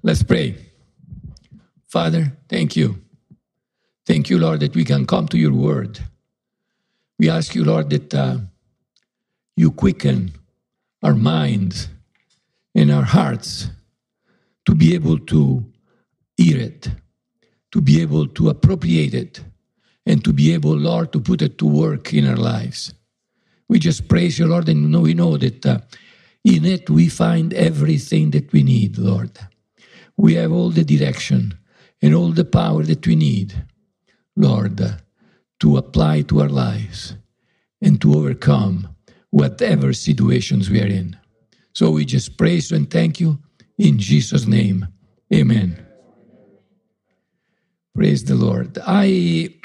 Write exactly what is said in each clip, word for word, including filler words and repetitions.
Let's pray. Father, thank you. Thank you, Lord, that we can come to your word. We ask you, Lord, that uh, you quicken our minds and our hearts to be able to hear it, to be able to appropriate it, and to be able, Lord, to put it to work in our lives. We just praise you, Lord, and we know that uh, in it we find everything that we need, Lord. We have all the direction and all the power that we need, Lord, uh, to apply to our lives and to overcome whatever situations we are in. So we just praise you and thank you in Jesus' name. Amen. Praise the Lord. I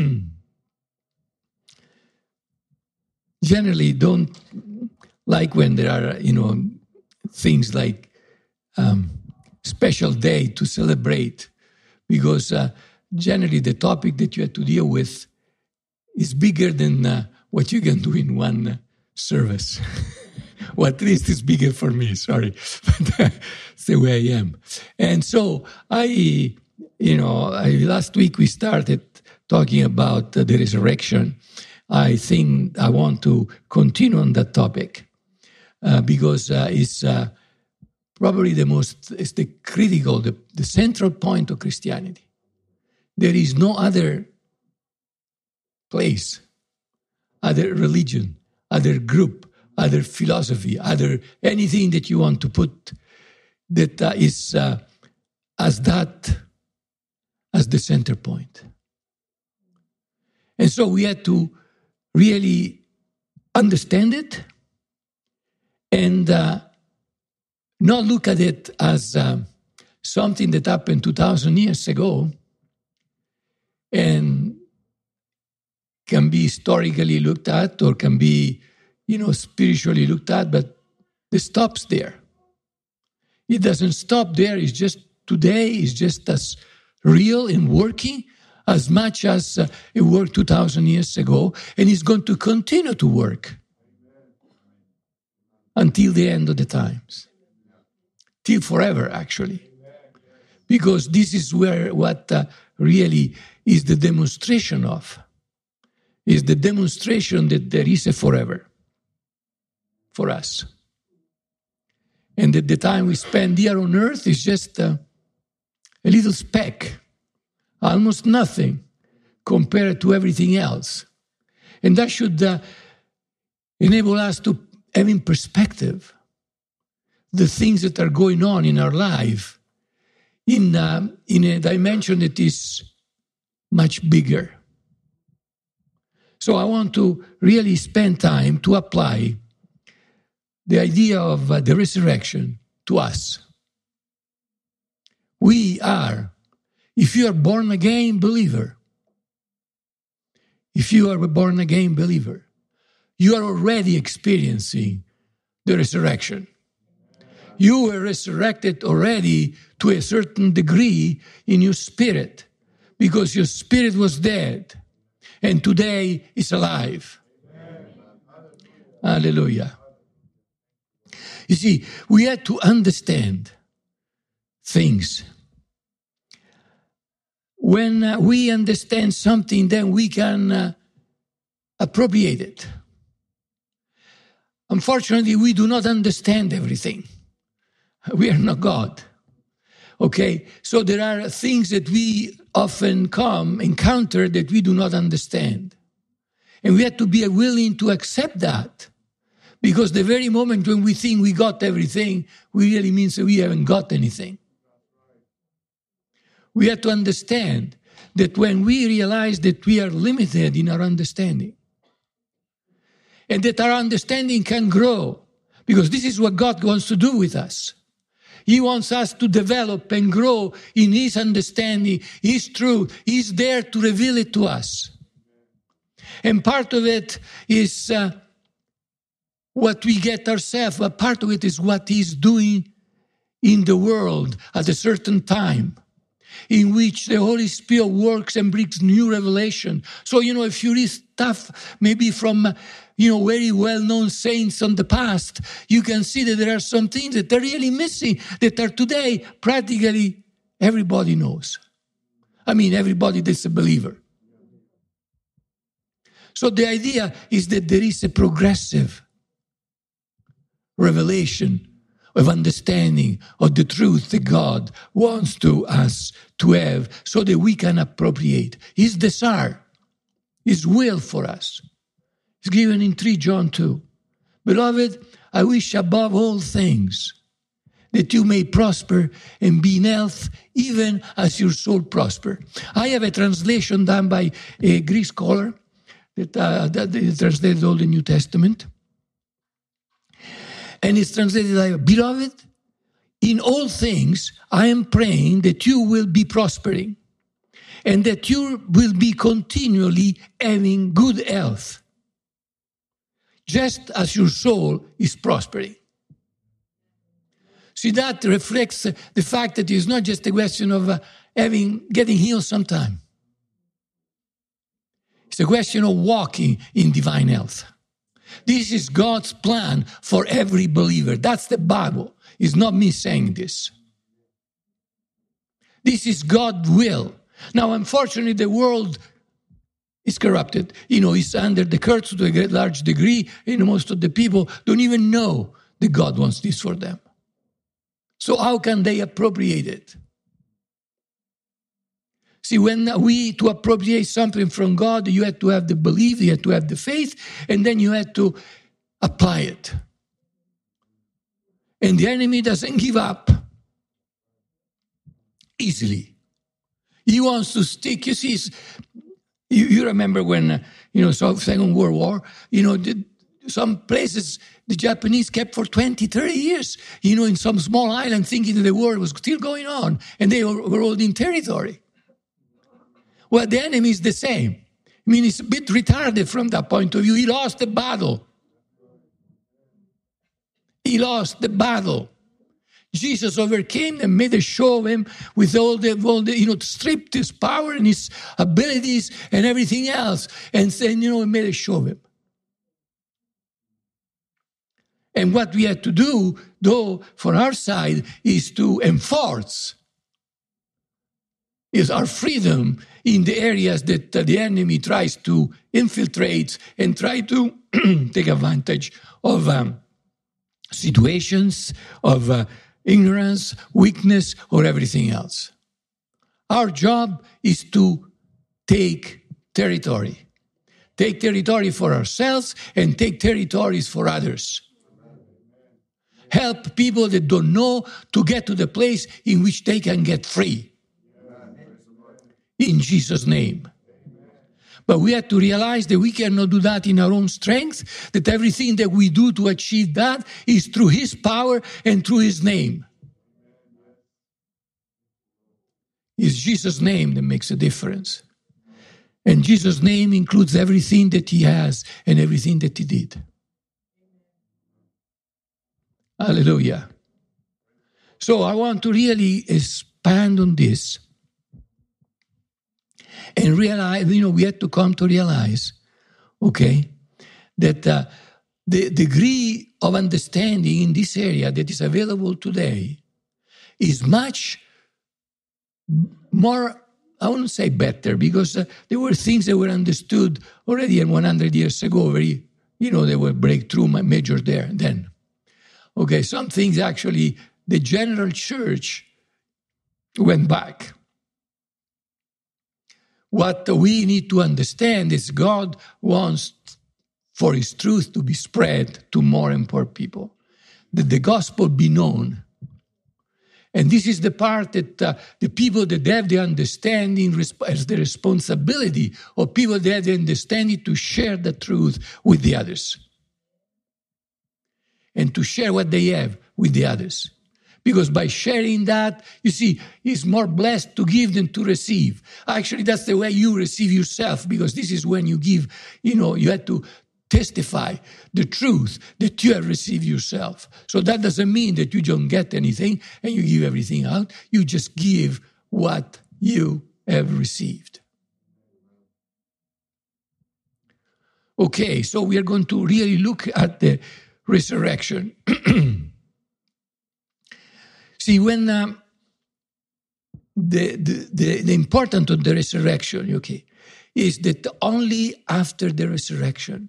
generally don't like when there are, you know, things like um, special day to celebrate, because uh, generally the topic that you have to deal with is bigger than uh, what you can do in one uh, service. Well, at least it's bigger for me, sorry. But uh, it's the way I am. And so I, you know, I, last week we started talking about uh, the resurrection. I think I want to continue on that topic uh, because uh, it's uh, probably the most, it's the critical, the, the central point of Christianity. There is no other place, other religion, other group, other philosophy, other anything that you want to put that uh, is uh, as that, as the center point. And so we had to really understand it and uh, not look at it as uh, something that happened two thousand years ago and can be historically looked at or can be, you know, spiritually looked at, but it stops there. It doesn't stop there. It's just today is just as real and working as much as uh, it worked two thousand years ago, and it's going to continue to work until the end of the times, till forever, actually, because this is where what uh, really is the demonstration of, is the demonstration that there is a forever for us. And that the time we spend here on earth is just uh, a little speck, almost nothing compared to everything else. And that should uh, enable us to have in perspective the things that are going on in our life in, uh, in a dimension that is much bigger. So I want to really spend time to apply the idea of uh, the resurrection to us. We are, if you are born again believer, if you are a born again believer, you are already experiencing the resurrection. You were resurrected already to a certain degree in your spirit because your spirit was dead and today is alive. Hallelujah. You see, we had to understand things. When uh, we understand something, then we can uh, appropriate it. Unfortunately, we do not understand everything. We are not God. Okay? So there are things that we often come, encounter that we do not understand. And we have to be willing to accept that. Because the very moment when we think we got everything, we really means that we haven't got anything. We have to understand that when we realize that we are limited in our understanding, and that our understanding can grow, because this is what God wants to do with us. He wants us to develop and grow in His understanding, His truth. He's there to reveal it to us. And part of it is uh, what we get ourselves, but part of it is what He's doing in the world at a certain time, in which the Holy Spirit works and brings new revelation. So, you know, if you read stuff maybe from you know, very well-known saints on the past, you can see that there are some things that are really missing, that are today practically everybody knows. I mean, everybody that's a believer. So the idea is that there is a progressive revelation of understanding of the truth that God wants to us to have so that we can appropriate His desire, His will for us. It's given in three John two. Beloved, I wish above all things that you may prosper and be in health, even as your soul prosper. I have a translation done by a Greek scholar that, uh, that translated all the New Testament. And it's translated like, Beloved, in all things I am praying that you will be prospering and that you will be continually having good health, just as your soul is prospering. See, that reflects the fact that it's not just a question of uh, having getting healed sometime. It's a question of walking in divine health. This is God's plan for every believer. That's the Bible. It's not me saying this. This is God's will. Now, unfortunately, the world is corrupted. You know, it's under the curse to a large degree, and most of the people don't even know that God wants this for them. So how can they appropriate it? See, when we, to appropriate something from God, you have to have the belief, you have to have the faith, and then you have to apply it. And the enemy doesn't give up easily. He wants to stick. You see, you, you remember when, uh, you know, so Second World War, you know, the, some places the Japanese kept for twenty, thirty years, you know, in some small island thinking that the war was still going on, and they were, were holding territory. Well, the enemy is the same. I mean, he's a bit retarded from that point of view. He lost the battle. He lost the battle. Jesus overcame them, made a show of him with all the, all the, you know, stripped his power and his abilities and everything else. And then, you know, made a show of him. And what we had to do, though, for our side, is to enforce is our freedom in the areas that uh, the enemy tries to infiltrate and try to take advantage of um, situations, of uh, ignorance, weakness, or everything else. Our job is to take territory. Take territory for ourselves and take territories for others. Help people that don't know to get to the place in which they can get free. In Jesus' name. But we have to realize that we cannot do that in our own strength, that everything that we do to achieve that is through His power and through His name. It's Jesus' name that makes a difference. And Jesus' name includes everything that He has and everything that He did. Hallelujah. So I want to really expand on this and realize, you know, we had to come to realize, okay, that uh, the degree of understanding in this area that is available today is much more, I wouldn't say better, because uh, there were things that were understood already one hundred years ago, very, you know, they were breakthrough major there then. Okay, some things actually, the general church went back. What we need to understand is God wants for His truth to be spread to more and more people, that the gospel be known. And this is the part that uh, the people that have the understanding resp- as the responsibility of people that have the understanding to share the truth with the others. And to share what they have with the others. Because by sharing that, you see, it's more blessed to give than to receive. Actually, that's the way you receive yourself, because this is when you give, you know, you have to testify the truth that you have received yourself. So that doesn't mean that you don't get anything and you give everything out. You just give what you have received. Okay, so we are going to really look at the resurrection. See, when um, the, the, the, the importance of the resurrection, okay, is that only after the resurrection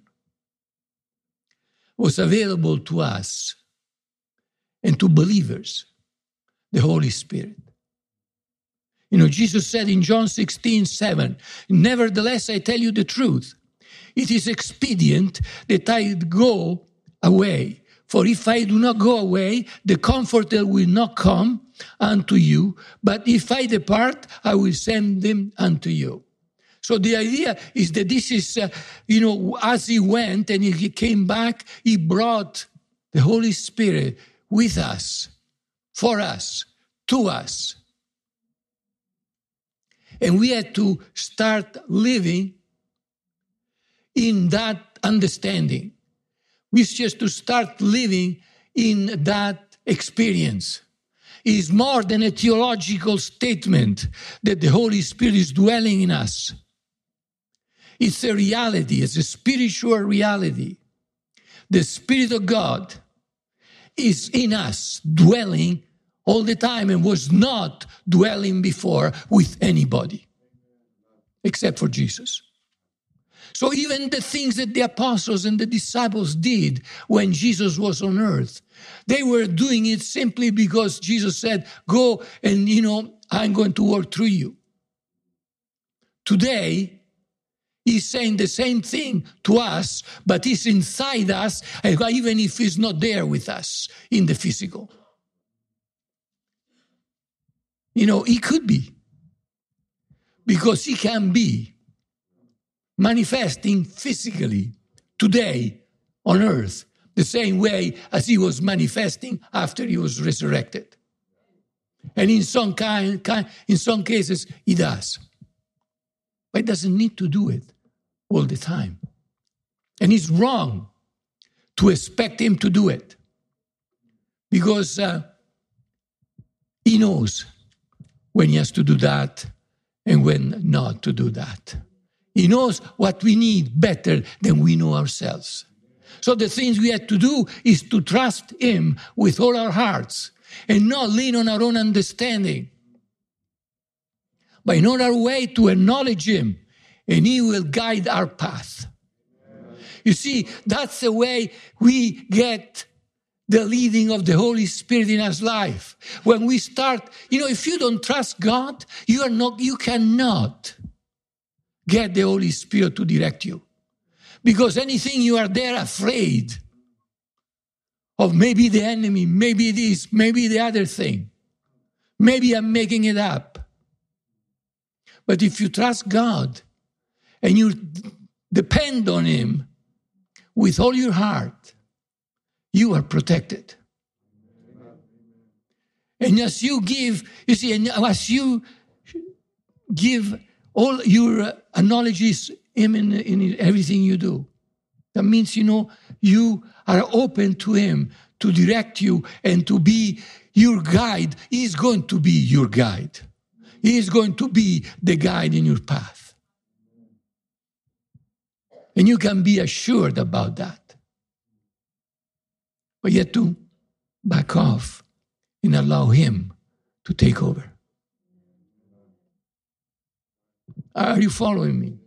was available to us and to believers the Holy Spirit. You know, Jesus said in John sixteen seven, nevertheless, I tell you the truth. It is expedient that I go away. For if I do not go away, the Comforter will not come unto you. But if I depart, I will send him unto you. So the idea is that this is, uh, you know, as he went and he came back, he brought the Holy Spirit with us, for us, to us. And we had to start living in that understanding. We just to start living in that experience. It is more than a theological statement that the Holy Spirit is dwelling in us. It's a reality, it's a spiritual reality. The Spirit of God is in us, dwelling all the time, and was not dwelling before with anybody except for Jesus. So even the things that the apostles and the disciples did when Jesus was on earth, they were doing it simply because Jesus said, go and, you know, I'm going to work through you. Today, he's saying the same thing to us, but he's inside us, even if he's not there with us in the physical. You know, he could be, because he can be manifesting physically today on earth the same way as he was manifesting after he was resurrected. And in some kind, kind in some cases, he does. But he doesn't need to do it all the time. And it's wrong to expect him to do it, because uh, he knows when he has to do that and when not to do that. He knows what we need better than we know ourselves. So the things we have to do is to trust him with all our hearts and not lean on our own understanding, but in our way to acknowledge him, and he will guide our path. You see, that's the way we get the leading of the Holy Spirit in our life. When we start, you know, if you don't trust God, you are not, you cannot get the Holy Spirit to direct you. Because anything you are there afraid of, maybe the enemy, maybe this, maybe the other thing. Maybe I'm making it up. But if you trust God and you depend on him with all your heart, you are protected. And as you give, you see, and as you give all your acknowledges him in, in everything you do, that means, you know, you are open to him to direct you and to be your guide. He is going to be your guide. He is going to be the guide in your path. And you can be assured about that. But you have to back off and allow him to take over. Are you following me?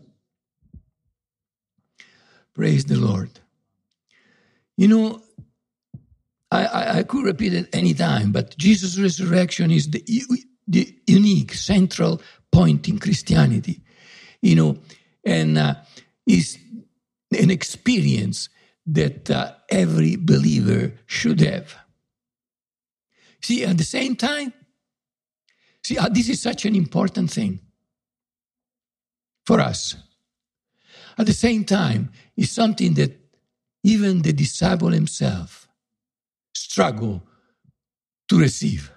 Praise the Lord. You know, I, I, I could repeat it any time, but Jesus' resurrection is the, the unique central point in Christianity. You know, and uh, is an experience that uh, every believer should have. See, at the same time, see, uh, this is such an important thing for us. At the same time, it's something that even the disciple himself struggled to receive.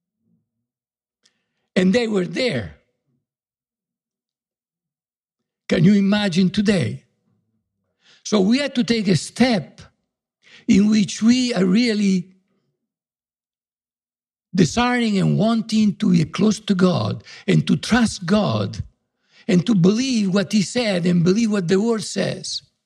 And they were there. Can you imagine today? So we had to take a step in which we are really desiring and wanting to be close to God and to trust God and to believe what he said and believe what the word says.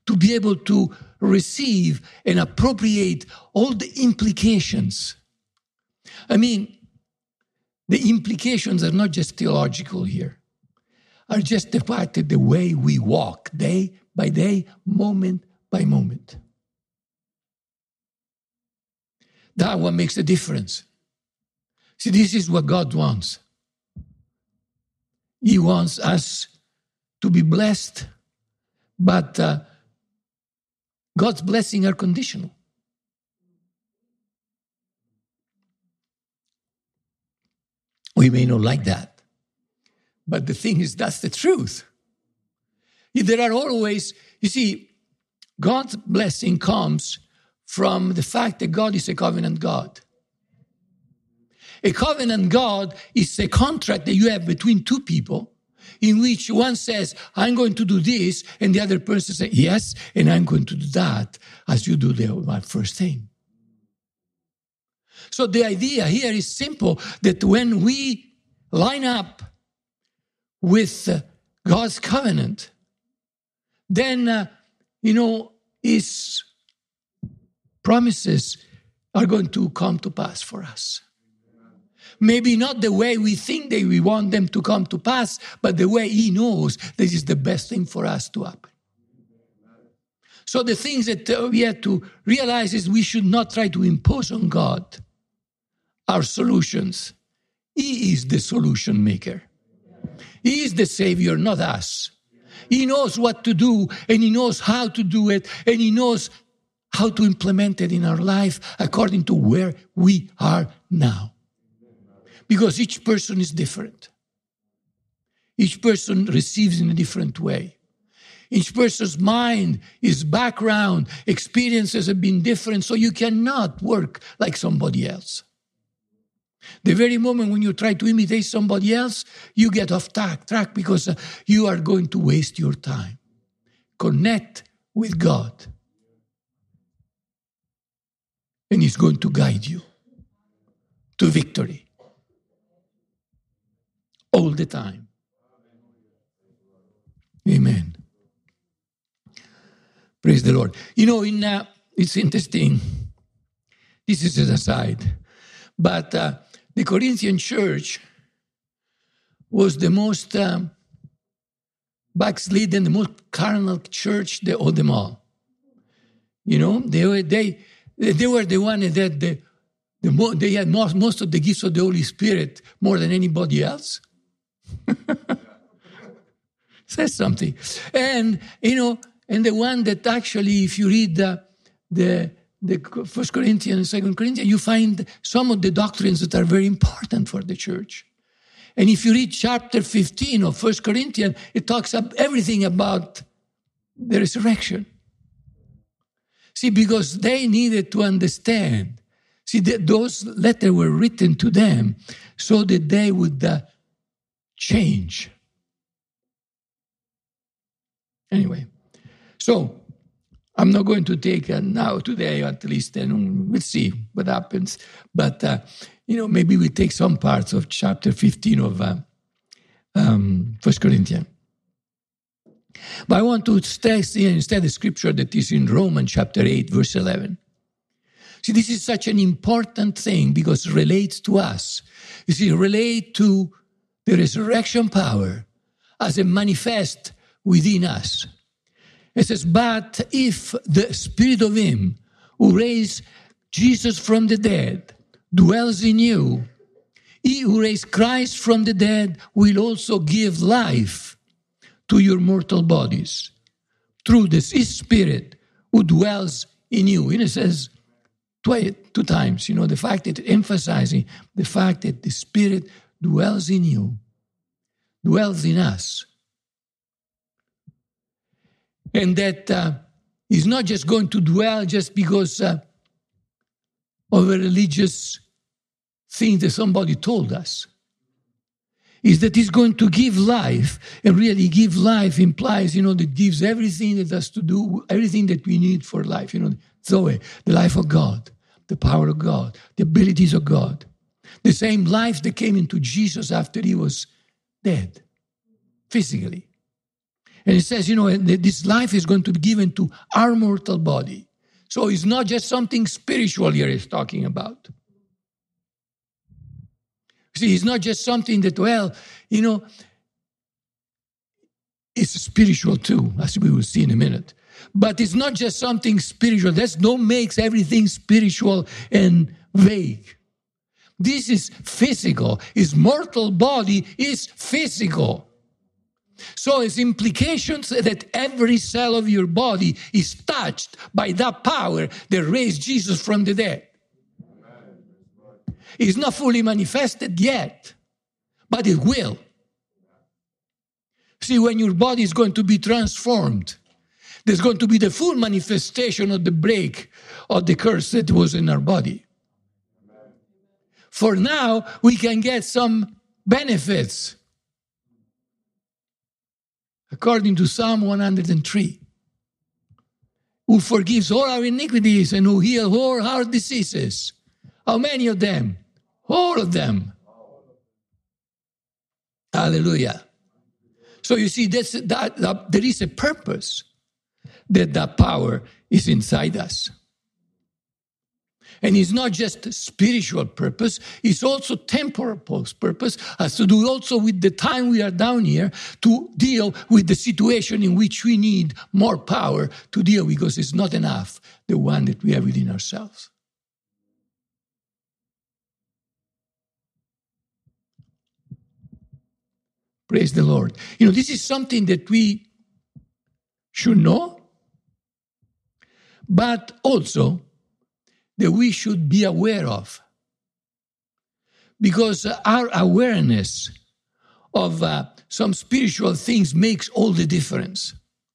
to be able to receive and appropriate all the implications. I mean, the implications are not just theological here, are just the fact that the way we walk day by day, moment by moment. That what makes the difference. See, this is what God wants. He wants us to be blessed, but uh, God's blessings are conditional. We may not like that, but the thing is, that's the truth. There are always, you see, God's blessing comes from the fact that God is a covenant God. A covenant God is a contract that you have between two people in which one says, I'm going to do this, and the other person says, yes, and I'm going to do that as you do the my first thing. So the idea here is simple, that when we line up with uh, God's covenant, then, uh, you know, His promises are going to come to pass for us. Maybe not the way we think that we want them to come to pass, but the way He knows this is the best thing for us to happen. So the things that uh, we have to realize is we should not try to impose on God our solutions. He is the solution maker. He is the Savior, not us. He knows what to do, and He knows how to do it, and He knows how to implement it in our life according to where we are now. Because each person is different. Each person receives in a different way. Each person's mind, his background, experiences have been different, so you cannot work like somebody else. The very moment when you try to imitate somebody else, you get off track, track because uh, you are going to waste your time. Connect with God. And He's going to guide you to victory. All the time. Amen. Praise the Lord. You know, in uh, it's interesting. This is an aside. But uh, the Corinthian church was the most um, backslidden, the most carnal church of them all. You know, they were, they, they were the one that the, the mo- they had most, most of the gifts of the Holy Spirit more than anybody else. Says something. And, you know, and the one that actually, if you read the, the, the First Corinthians and Second Corinthians, you find some of the doctrines that are very important for the church. And if you read chapter fifteen of First Corinthians, it talks about everything about the resurrection. See, because they needed to understand. See, the, those letters were written to them so that they would uh, change. Anyway, so I'm not going to take uh, now today, at least, and we'll see what happens. But, uh, you know, maybe we take some parts of chapter fifteen of uh, um, First Corinthians. But I want to stress here instead the scripture that is in Romans chapter eight, verse eleven. See, this is such an important thing because it relates to us. You see, it relates to the resurrection power as a manifest within us. It says, but if the Spirit of Him who raised Jesus from the dead dwells in you, He who raised Christ from the dead will also give life to your mortal bodies through this His Spirit who dwells in you. And it says twice, two times, you know, the fact that emphasizing the fact that the Spirit dwells in you, dwells in us. And that uh, He's not just going to dwell just because uh, of a religious thing that somebody told us. Is that He's going to give life, and really give life implies, you know, that gives everything that has to do, everything that we need for life, you know, Zoe, the life of God, the power of God, the abilities of God. The same life that came into Jesus after He was dead, physically. And it says, you know, that this life is going to be given to our mortal body. So it's not just something spiritual here he's talking about. See, it's not just something that, well, you know, it's spiritual too, as we will see in a minute. But it's not just something spiritual. That's no makes everything spiritual and vague. This is physical. His mortal body is physical. So it's implications that every cell of your body is touched by that power that raised Jesus from the dead. It's not fully manifested yet, but it will. See, when your body is going to be transformed, there's going to be the full manifestation of the break of the curse that was in our body. For now, we can get some benefits. According to Psalm one hundred three, who forgives all our iniquities and who heals all our diseases. How many of them? All of them. Hallelujah. So you see, that's, that, that, there is a purpose that that power is inside us. And it's not just spiritual purpose, it's also temporal purpose, has to do also with the time we are down here to deal with the situation in which we need more power to deal with, because it's not enough, the one that we have within ourselves. Praise the Lord. You know, this is something that we should know, but also that we should be aware of. Because our awareness of uh, some spiritual things makes all the difference.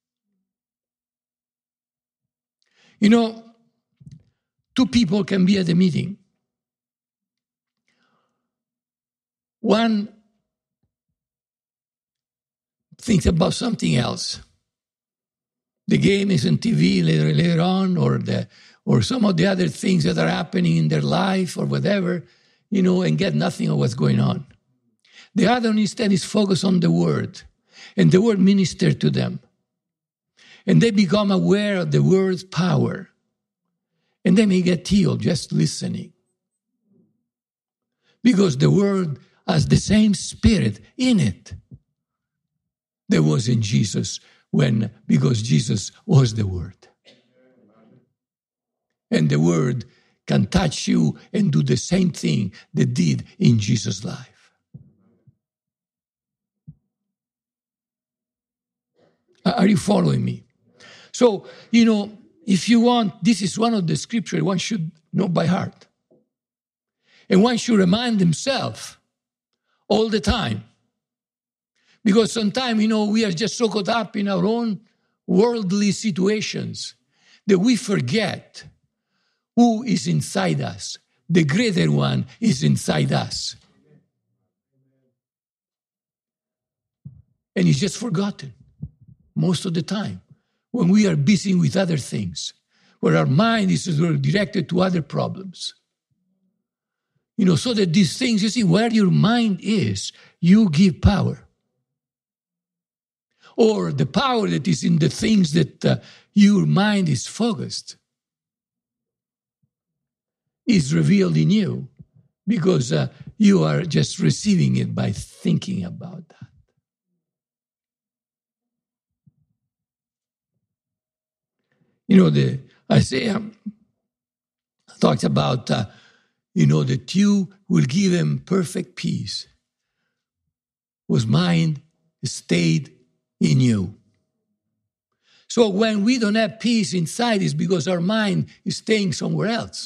You know, two people can be at a meeting. One thinks about something else. The game is on T V later, later on, or the or some of the other things that are happening in their life or whatever, you know, and get nothing of what's going on. The other instead is focused on the word, and the word ministers to them. And they become aware of the word's power. And they may get healed just listening. Because the word has the same spirit in it that was in Jesus, when because Jesus was the word. And the word can touch you and do the same thing that did in Jesus' life. Are you following me? So, you know, if you want, this is one of the scriptures one should know by heart. And one should remind himself all the time. Because sometimes, you know, we are just so caught up in our own worldly situations that we forget who is inside us. The greater one is inside us. And it's just forgotten most of the time when we are busy with other things, where our mind is directed to other problems. You know, so that these things, you see, where your mind is, you give power. Or the power that is in the things that uh, your mind is focused is revealed in you, because uh, you are just receiving it by thinking about that. You know, the Isaiah talks about, uh, you know, that you will give him perfect peace, whose mind stayed in you. So when we don't have peace inside, it's because our mind is staying somewhere else.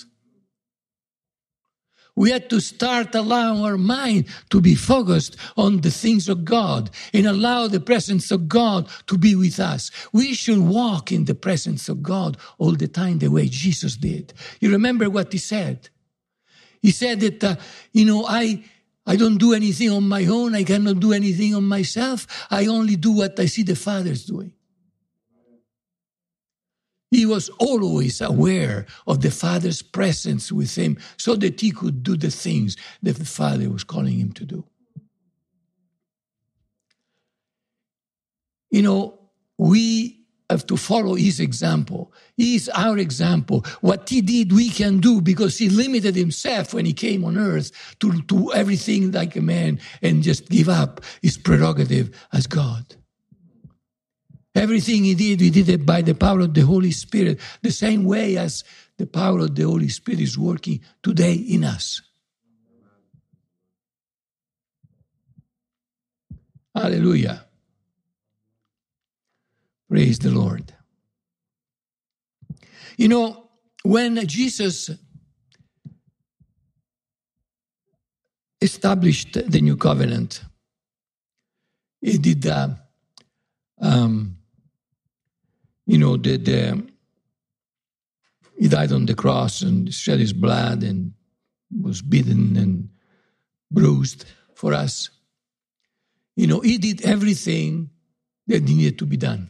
We had to start allowing our mind to be focused on the things of God and allow the presence of God to be with us. We should walk in the presence of God all the time the way Jesus did. You remember what he said? He said that, uh, you know, I, I don't do anything on my own. I cannot do anything on myself. I only do what I see the Father's doing. He was always aware of the Father's presence with him so that he could do the things that the Father was calling him to do. You know, we have to follow his example. He is our example. What he did, we can do, because he limited himself when he came on earth to do everything like a man and just give up his prerogative as God. Everything he did, he did it by the power of the Holy Spirit, the same way as the power of the Holy Spirit is working today in us. Hallelujah. Praise the Lord. You know, when Jesus established the new covenant, he did, uh, um, you know, the, the, he died on the cross and shed his blood and was beaten and bruised for us. You know, he did everything that needed to be done.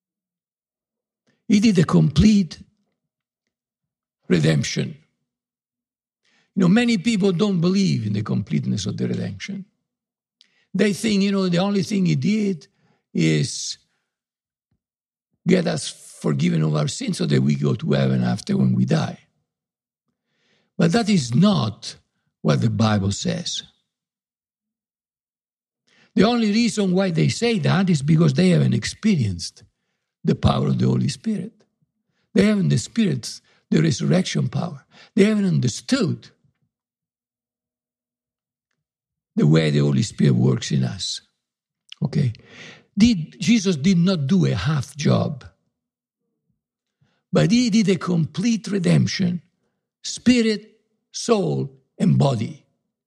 He did a complete redemption. You know, many people don't believe in the completeness of the redemption. They think, you know, the only thing he did is get us forgiven of our sins so that we go to heaven after when we die. But that is not what the Bible says. The only reason why they say that is because they haven't experienced the power of the Holy Spirit. They haven't experienced the resurrection power. They haven't understood the way the Holy Spirit works in us. Okay? Did, Jesus did not do a half job, but he did a complete redemption, spirit, soul, and body.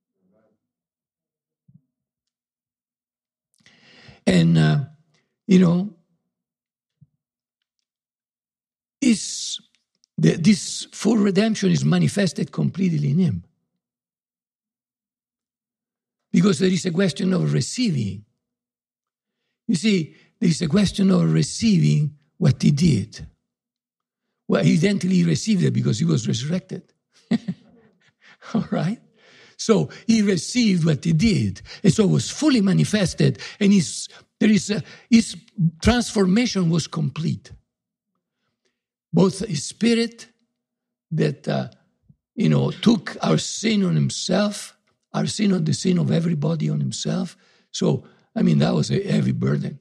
And, uh, you know, is the, this full redemption is manifested completely in him. Because there is a question of receiving. You see, there is a question of receiving what he did. Well, evidently he received it because he was resurrected. All right? So he received what he did. And so it was fully manifested. And his, there is a, his transformation was complete. Both his spirit that, uh, you know, took our sin on himself, our sin on the sin of everybody on himself. So, I mean, that was a heavy burden.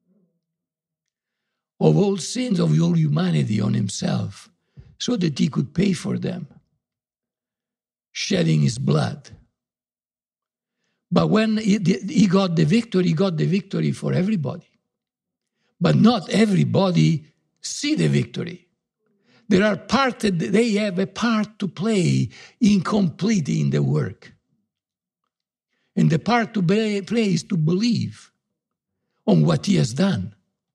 Of all sins of all humanity on himself, so that he could pay for them, shedding his blood. But when he, he got the victory, he got the victory for everybody. But not everybody see the victory. There are parts that they have a part to play in completing the work. And the part to play is to believe on what he has done.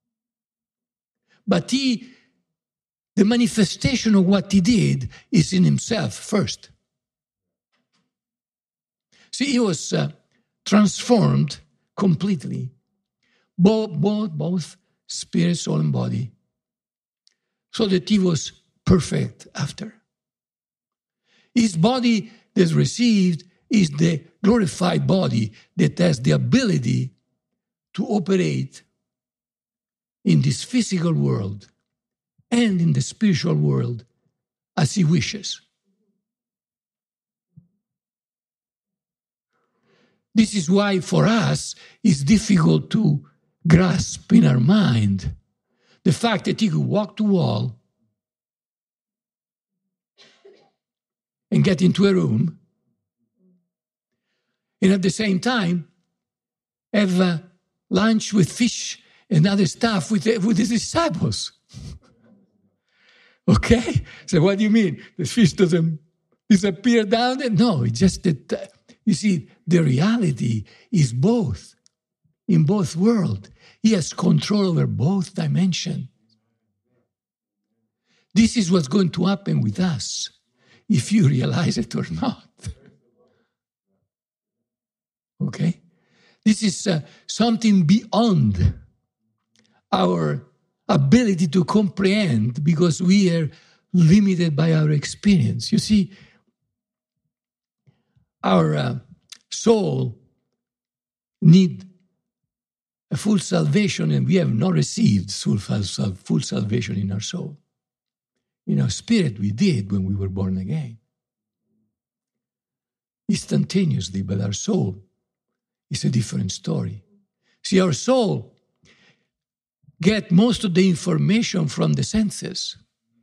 But he, the manifestation of what he did is in himself first. See, he was uh, transformed completely, both, both, both spirit, soul, and body, so that he was perfect after. His body that received is the glorified body that has the ability to operate in this physical world and in the spiritual world as he wishes. This is why for us it's difficult to grasp in our mind the fact that he could walk the wall and get into a room and at the same time have uh, lunch with fish and other stuff with, with his disciples. Okay? So what do you mean? The fish doesn't disappear down there? No, it's just that, uh, you see, the reality is both, in both worlds. He has control over both dimensions. This is what's going to happen with us, if you realize it or not. Okay? This is uh, something beyond our ability to comprehend because we are limited by our experience. You see, our uh, soul need a full salvation, and we have not received full, full salvation in our soul. In our spirit, we did when we were born again. Instantaneously, but our soul is a different story. See, our soul get most of the information from the senses.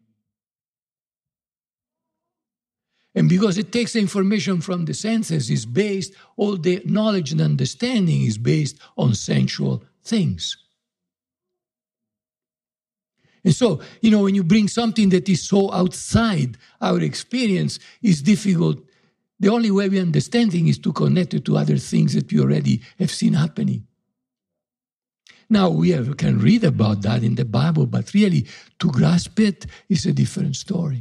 And because it takes the information from the senses, is based, all the knowledge and understanding is based on sensual things. And so, you know, when you bring something that is so outside our experience, it's difficult. The only way we understand things is to connect it to other things that we already have seen happening. Now, we have, can read about that in the Bible, but really, to grasp it is a different story.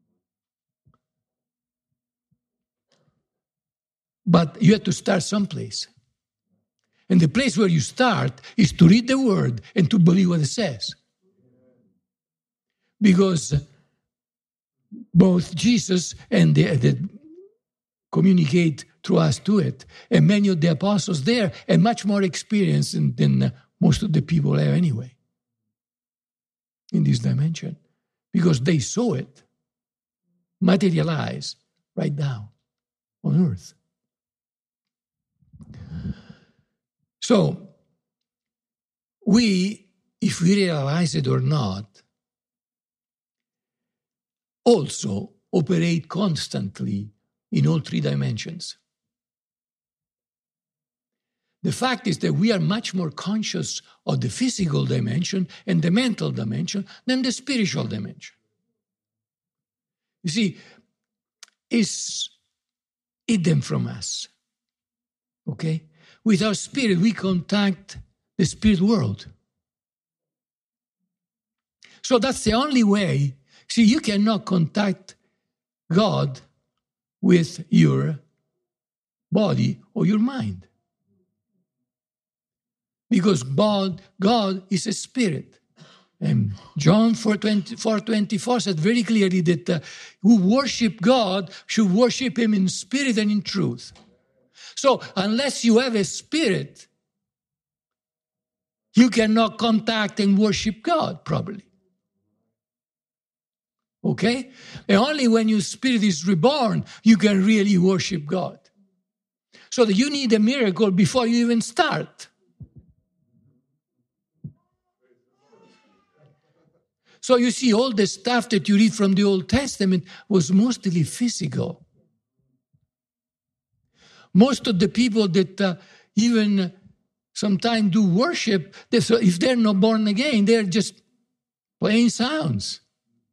But you have to start someplace. And the place where you start is to read the Word and to believe what it says. Because both Jesus and the, the communicate through us to it, and many of the apostles there have much more experience than, than most of the people have anyway in this dimension, because they saw it materialize right now on earth. So, we, if we realize it or not, also operate constantly in all three dimensions. The fact is that we are much more conscious of the physical dimension and the mental dimension than the spiritual dimension. You see, it's hidden from us. Okay? With our spirit, we contact the spirit world. So that's the only way. See, you cannot contact God with your body or your mind. Because God, God is a spirit. And John four twenty-four said very clearly that uh, who worship God should worship him in spirit and in truth. So unless you have a spirit, you cannot contact and worship God properly. Okay? And only when your spirit is reborn, you can really worship God. So that you need a miracle before you even start. So you see, all the stuff that you read from the Old Testament was mostly physical. Most of the people that uh, even sometimes do worship, they, so if they're not born again, they're just playing sounds.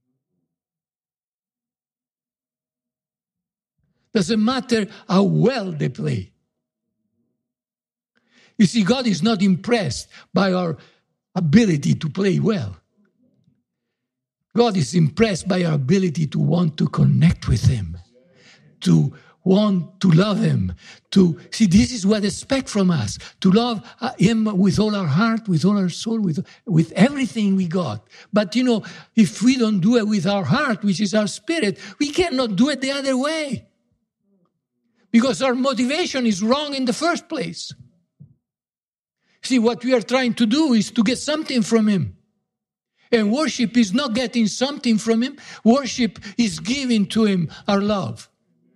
Doesn't matter how well they play. You see, God is not impressed by our ability to play well. God is impressed by our ability to want to connect with him, to want to love him, to see, this is what they expect from us, to love him with all our heart, with all our soul, with, with everything we got. But, you know, if we don't do it with our heart, which is our spirit, we cannot do it the other way. Because our motivation is wrong in the first place. See, what we are trying to do is to get something from him. And worship is not getting something from him. Worship is giving to him our love.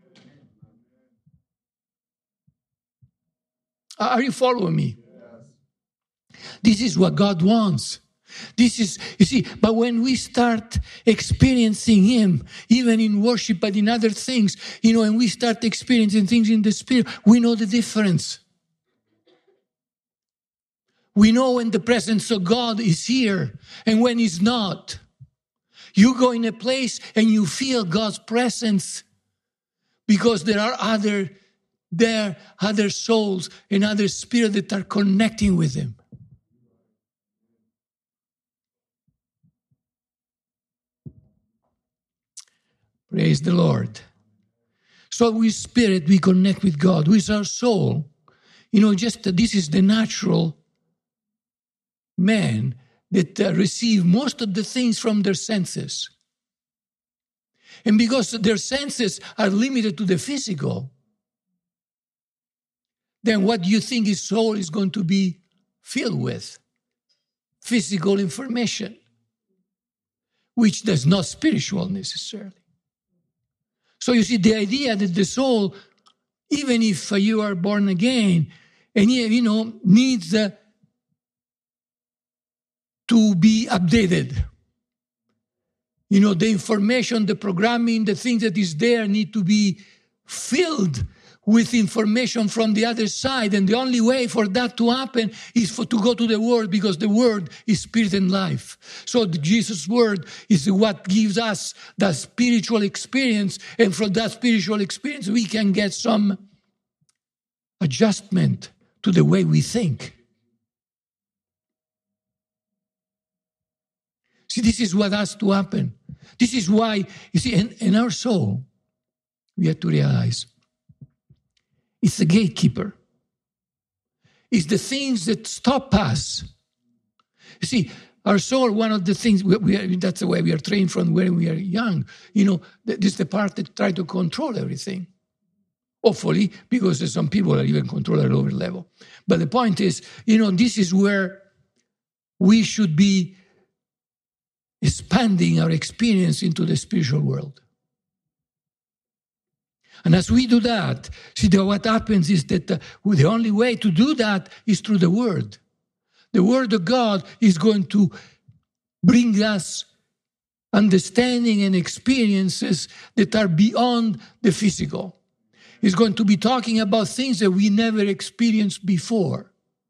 Are you following me? Yes. This is what God wants. This is, you see, but when we start experiencing him, even in worship, but in other things, you know, and we start experiencing things in the spirit, we know the difference. We know when the presence of God is here and when he's not. You go in a place and you feel God's presence because there are other, there, other souls and other spirits that are connecting with him. Praise the Lord. So with spirit, we connect with God. With our soul, you know, just uh, this is the natural man that uh, receive most of the things from their senses. And because their senses are limited to the physical, then what you think is soul is going to be filled with physical information, which is not spiritual necessarily. So you see, the idea that the soul, even if you are born again, and you know, needs uh, to be updated. You know, the information, the programming, the things that is there need to be filled with information from the other side. And the only way for that to happen is for to go to the Word, because the Word is spirit and life. So the Jesus' Word is what gives us that spiritual experience. And from that spiritual experience, we can get some adjustment to the way we think. See, this is what has to happen. This is why, you see, in, in our soul, we have to realize it's the gatekeeper. It's the things that stop us. You see, our soul, one of the things, we, we are, that's the way we are trained from when we are young. You know, this is the part that try to control everything. Hopefully, because some people are even control at a lower level. But the point is, you know, this is where we should be expanding our experience into the spiritual world. And as we do that, see, what happens is that uh, the only way to do that is through the Word. The Word of God is going to bring us understanding and experiences that are beyond the physical. It's going to be talking about things that we never experienced before.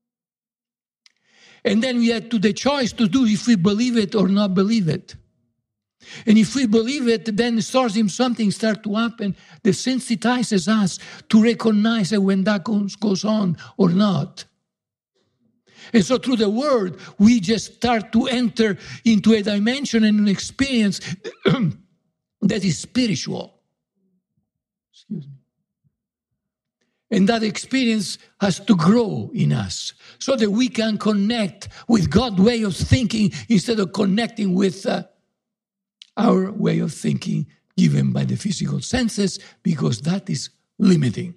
And then we have to the choice to do if we believe it or not believe it. And if we believe it, then starting something start to happen that sensitizes us to recognize when that goes, goes on or not. And so through the Word, we just start to enter into a dimension and an experience that is spiritual. Excuse me. And that experience has to grow in us so that we can connect with God's way of thinking instead of connecting with uh, our way of thinking given by the physical senses, because that is limiting.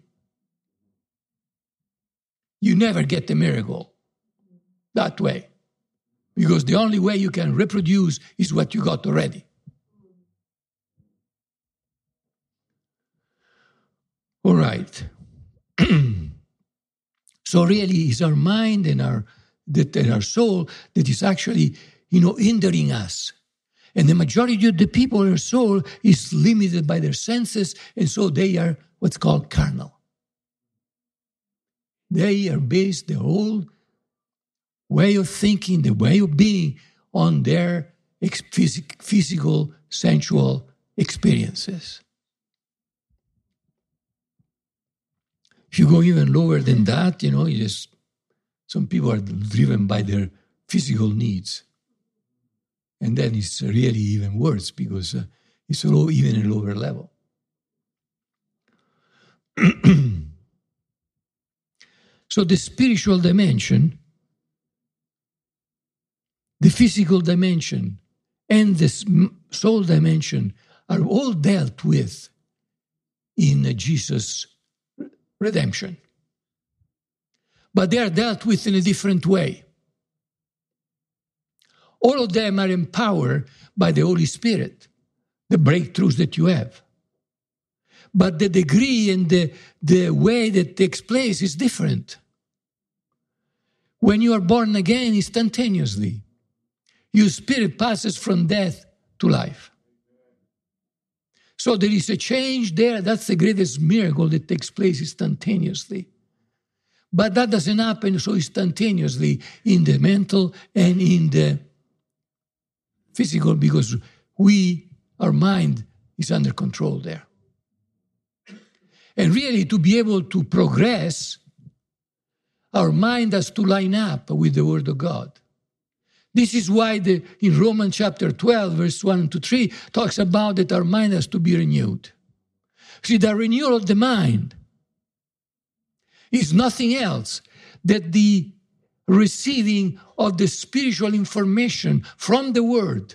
You never get the miracle that way, because the only way you can reproduce is what you got already. All right. So really, it's our mind and our that and our soul that is actually, you know, hindering us. And the majority of the people, their soul is limited by their senses, and so they are what's called carnal. They are based their whole way of thinking, the way of being, on their physical, sensual experiences. If you go even lower than that, you know, you just, some people are driven by their physical needs. And then it's really even worse, because uh, it's low, even a lower level. So the spiritual dimension, the physical dimension, and the soul dimension are all dealt with in uh, Jesus' redemption. But they are dealt with in a different way. All of them are empowered by the Holy Spirit, the breakthroughs that you have. But the degree and the, the way that takes place is different. When you are born again, instantaneously, your spirit passes from death to life. So there is a change there. That's the greatest miracle that takes place instantaneously. But that doesn't happen so instantaneously in the mental and in the physical, because we, our mind is under control there. And really, to be able to progress, our mind has to line up with the Word of God. This is why the, in Romans chapter twelve, verse one to three, talks about that our mind has to be renewed. See, the renewal of the mind is nothing else than the receiving of the spiritual information from the Word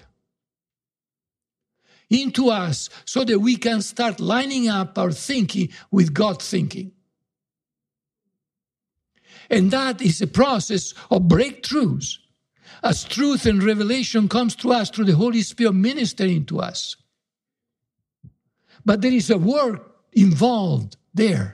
into us, so that we can start lining up our thinking with God's thinking. And that is a process of breakthroughs. As truth and revelation comes to us through the Holy Spirit ministering to us. But there is a work involved there.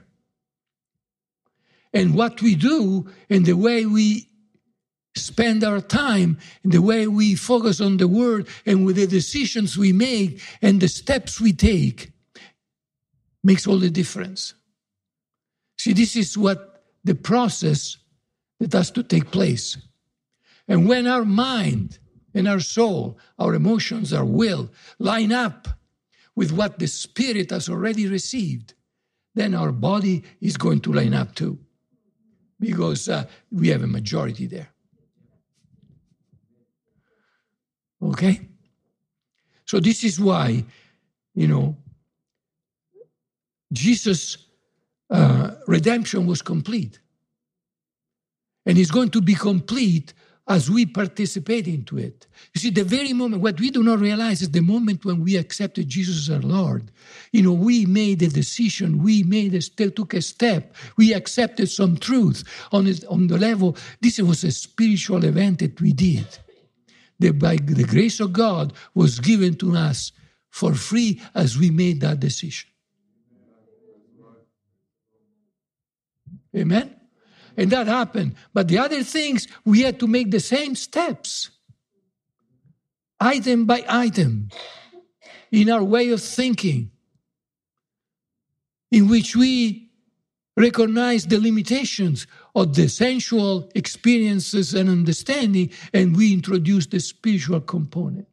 And what we do and the way we spend our time and the way we focus on the Word and with the decisions we make and the steps we take makes all the difference. See, this is what the process that has to take place. And when our mind and our soul, our emotions, our will line up with what the Spirit has already received, then our body is going to line up too. Because uh, we have a majority there. Okay? So this is why, you know, Jesus' uh, redemption was complete. And it's going to be complete as we participate into it. You see, the very moment, what we do not realize is the moment when we accepted Jesus as our Lord. You know, we made a decision, we made a step, took a step, we accepted some truth on, it, on the level. This was a spiritual event that we did. That by the grace of God was given to us for free as we made that decision. Amen? And that happened. But the other things, we had to make the same steps. Item by item. In our way of thinking. In which we recognize the limitations of the sensual experiences and understanding, and we introduce the spiritual component.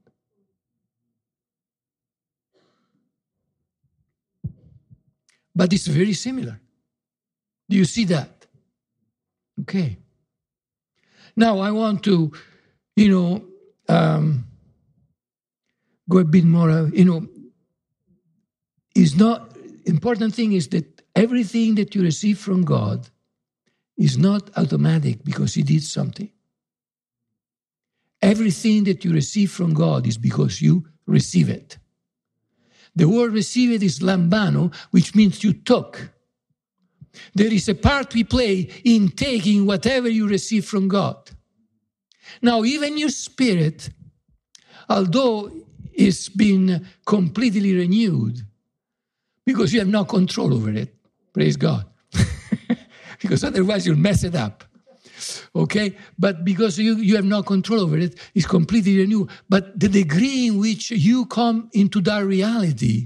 But it's very similar. Do you see that? Okay. Now I want to, you know, um, go a bit more, uh, you know, is not, important thing is that everything that you receive from God is not automatic because He did something. Everything that you receive from God is because you receive it. The word receive it is lambano, which means you took. There is a part we play in taking whatever you receive from God. Now, even your spirit, although it's been completely renewed, because you have no control over it, praise God. Because otherwise you'll mess it up. Okay? But because you, you have no control over it, it's completely renewed. But the degree in which you come into that reality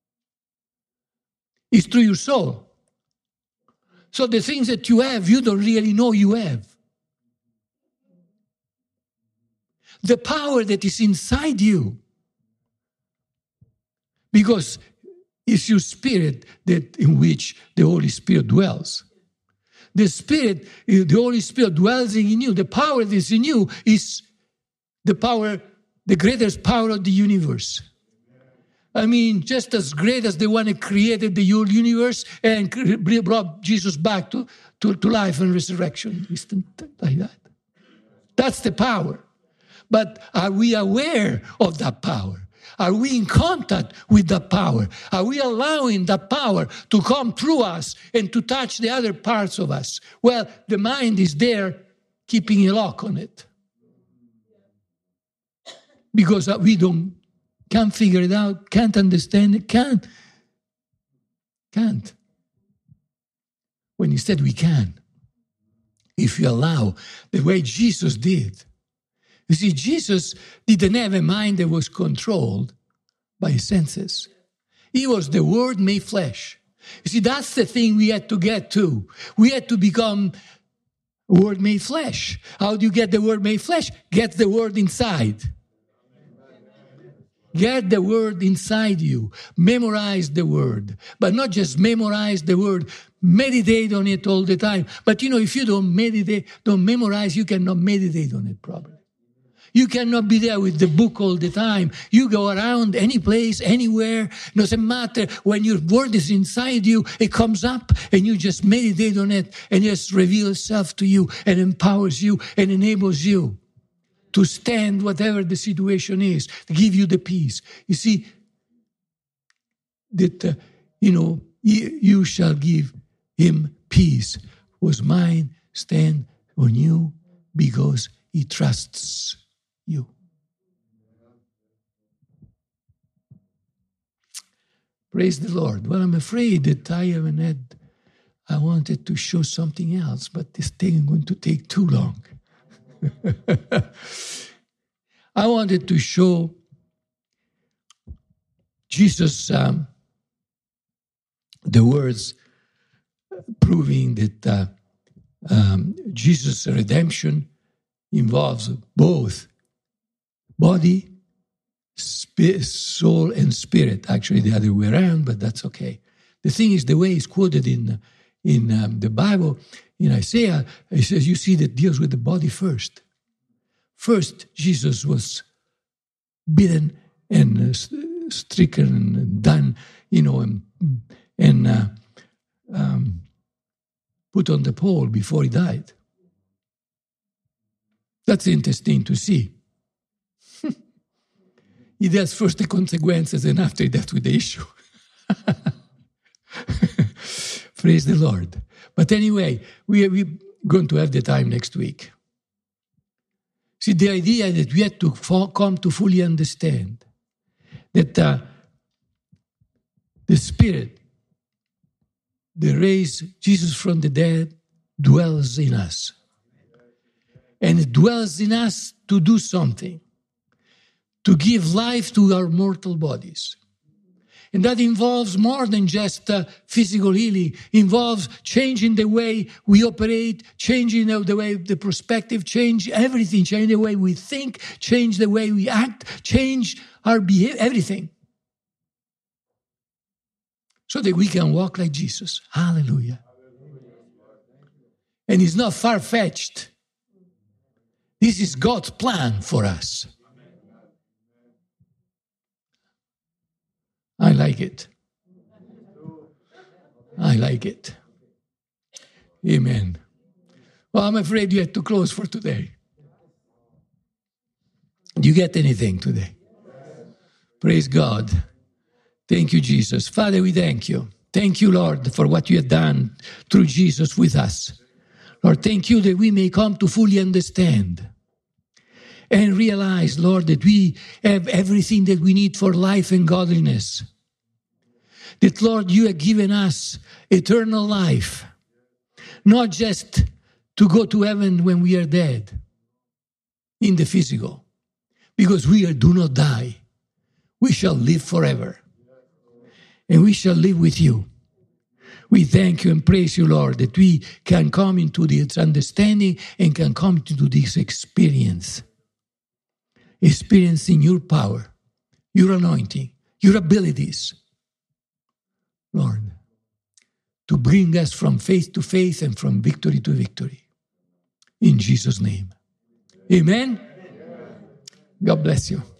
is through your soul. So the things that you have, you don't really know you have. The power that is inside you, because it's your spirit that in which the Holy Spirit dwells. The Spirit, the Holy Spirit dwells in you. The power that is in you is the power, the greatest power of the universe. I mean, just as great as the one that created the whole universe and brought Jesus back to, to, to life and resurrection. Isn't that like that? That's the power. But are we aware of that power? Are we in contact with that power? Are we allowing that power to come through us and to touch the other parts of us? Well, the mind is there keeping a lock on it. Because we don't Can't figure it out, can't understand it, can't. Can't. When instead we can. If you allow the way Jesus did. You see, Jesus didn't have a mind that was controlled by his senses. He was the Word made flesh. You see, that's the thing we had to get to. We had to become Word made flesh. How do you get the Word made flesh? Get the Word inside. Get the Word inside you. Memorize the Word. But not just memorize the Word. Meditate on it all the time. But you know, if you don't meditate, don't memorize, you cannot meditate on it properly. You cannot be there with the book all the time. You go around any place, anywhere. Doesn't matter. When your Word is inside you, it comes up and you just meditate on it and it just reveals itself to you and empowers you and enables you to stand whatever the situation is, to give you the peace. You see, that, uh, you know, you, you shall give him peace, whose mind stand on you because he trusts you. Praise the Lord. Well, I'm afraid that I haven't had, I wanted to show something else, but this thing is going to take too long. I wanted to show Jesus, um, the words proving that uh, um, Jesus' redemption involves both body, sp- soul, and spirit. Actually, the other way around, but that's okay. The thing is, the way it's quoted in in um, the Bible, in Isaiah, it says, you see, that deals with the body first. First, Jesus was beaten and uh, stricken and done, you know, and, and uh, um, put on the pole before he died. That's interesting to see. He dealt first the consequences and after he dealt with the issue. Praise the Lord. But anyway, we are, we're going to have the time next week. See, the idea that we have to come to fully understand that uh, the Spirit that raised Jesus from the dead dwells in us. And it dwells in us to do something, to give life to our mortal bodies. And that involves more than just uh, physical healing. It involves changing the way we operate, changing the way, the perspective, change everything, change the way we think, change the way we act, change our behavior, everything. So that we can walk like Jesus. Hallelujah. And it's not far-fetched. This is God's plan for us. I like it. I like it. Amen. Well, I'm afraid you have to close for today. Do you get anything today? Praise God. Thank you, Jesus. Father, we thank you. Thank you, Lord, for what you have done through Jesus with us. Lord, thank you that we may come to fully understand and realize, Lord, that we have everything that we need for life and godliness. That, Lord, you have given us eternal life, not just to go to heaven when we are dead in the physical, because we are, do not die. We shall live forever, and we shall live with you. We thank you and praise you, Lord, that we can come into this understanding and can come into this experience. Experiencing your power, your anointing, your abilities, Lord, to bring us from faith to faith and from victory to victory. In Jesus' name. Amen. God bless you.